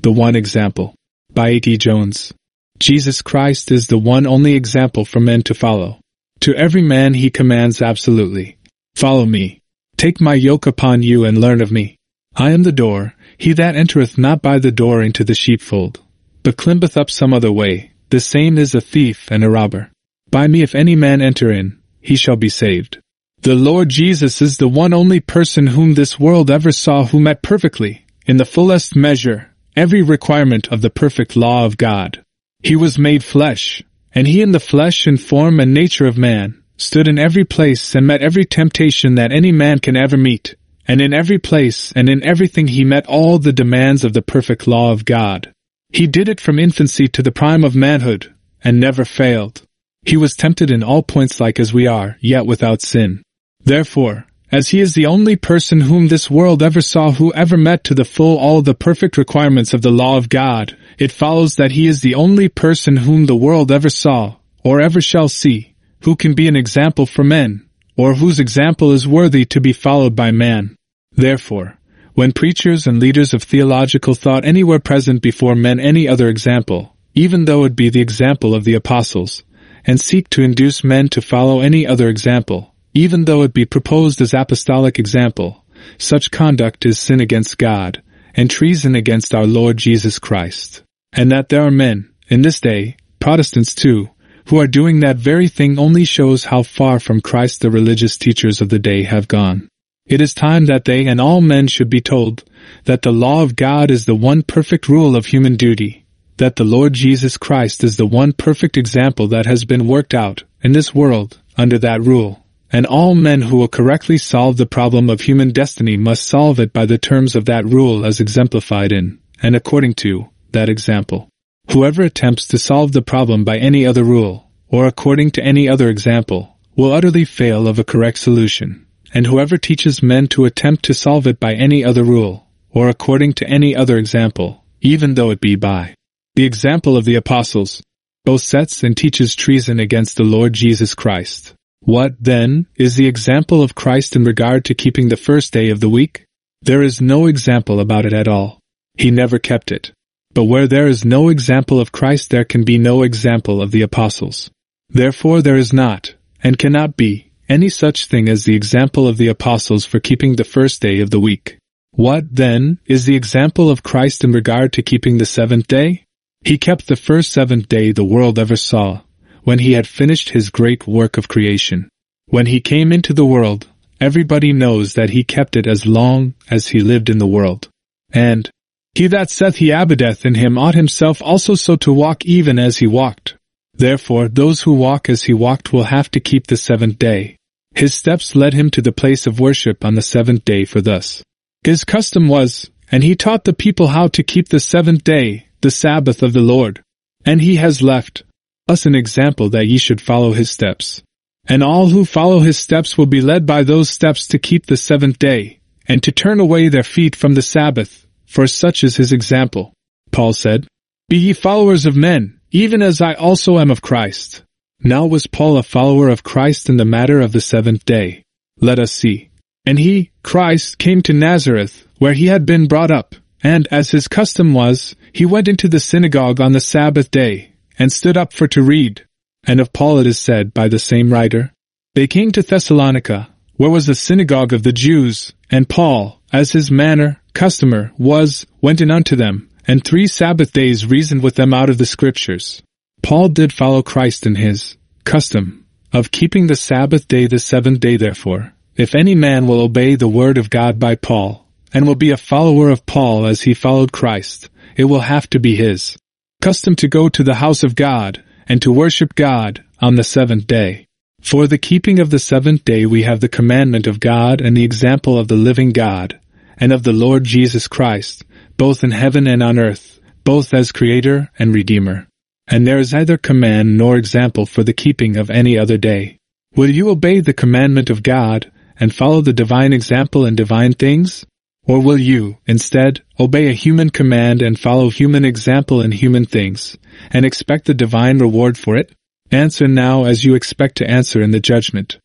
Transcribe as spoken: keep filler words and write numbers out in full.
The One Example. By A T Jones. Jesus Christ is the one only example for men to follow. To every man he commands absolutely, "Follow me. Take my yoke upon you and learn of me. I am the door. He that entereth not by the door into the sheepfold, but climbeth up some other way, the same is a thief and a robber. By me if any man enter in, he shall be saved." The Lord Jesus is the one only person whom this world ever saw who met perfectly, in the fullest measure, every requirement of the perfect law of God. He was made flesh, and he in the flesh and form and nature of man, stood in every place and met every temptation that any man can ever meet, and in every place and in everything he met all the demands of the perfect law of God. He did it from infancy to the prime of manhood, and never failed. He was tempted in all points like as we are, yet without sin. Therefore, as he is the only person whom this world ever saw who ever met to the full all the perfect requirements of the law of God, it follows that he is the only person whom the world ever saw, or ever shall see, who can be an example for men, or whose example is worthy to be followed by man. Therefore, when preachers and leaders of theological thought anywhere present before men any other example, even though it be the example of the apostles, and seek to induce men to follow any other example, even though it be proposed as apostolic example, such conduct is sin against God, and treason against our Lord Jesus Christ. And that there are men, in this day, Protestants too, who are doing that very thing only shows how far from Christ the religious teachers of the day have gone. It is time that they and all men should be told that the law of God is the one perfect rule of human duty, that the Lord Jesus Christ is the one perfect example that has been worked out in this world under that rule. And all men who will correctly solve the problem of human destiny must solve it by the terms of that rule as exemplified in, and according to, that example. Whoever attempts to solve the problem by any other rule, or according to any other example, will utterly fail of a correct solution, and whoever teaches men to attempt to solve it by any other rule, or according to any other example, even though it be by the example of the apostles, both sets and teaches treason against the Lord Jesus Christ. What, then, is the example of Christ in regard to keeping the first day of the week? There is no example about it at all. He never kept it. But where there is no example of Christ there can be no example of the apostles. Therefore there is not, and cannot be, any such thing as the example of the apostles for keeping the first day of the week. What, then, is the example of Christ in regard to keeping the seventh day? He kept the first seventh day the world ever saw, when he had finished his great work of creation. When he came into the world, everybody knows that he kept it as long as he lived in the world. And, "He that saith he abideth in him ought himself also so to walk even as he walked." Therefore those who walk as he walked will have to keep the seventh day. His steps led him to the place of worship on the seventh day, for thus his custom was, and he taught the people how to keep the seventh day, the Sabbath of the Lord. And he has left us an example that ye should follow his steps. And all who follow his steps will be led by those steps to keep the seventh day, and to turn away their feet from the Sabbath, for such is his example. Paul said, "Be ye followers of men, even as I also am of Christ." Now was Paul a follower of Christ in the matter of the seventh day? Let us see. And he, Christ, came to Nazareth, where he had been brought up, and, as his custom was, he went into the synagogue on the Sabbath day, and stood up for to read. And of Paul it is said by the same writer, "They came to Thessalonica, where was the synagogue of the Jews, and Paul, as his manner, customer, was, went in unto them, and three Sabbath days reasoned with them out of the Scriptures." Paul did follow Christ in his custom of keeping the Sabbath day the seventh day. Therefore, if any man will obey the word of God by Paul, and will be a follower of Paul as he followed Christ, it will have to be his custom to go to the house of God, and to worship God on the seventh day. For the keeping of the seventh day we have the commandment of God and the example of the living God, and of the Lord Jesus Christ, both in heaven and on earth, both as Creator and Redeemer. And there is neither command nor example for the keeping of any other day. Will you obey the commandment of God, and follow the divine example in divine things? Or will you, instead, obey a human command and follow human example in human things, and expect the divine reward for it? Answer now as you expect to answer in the judgment.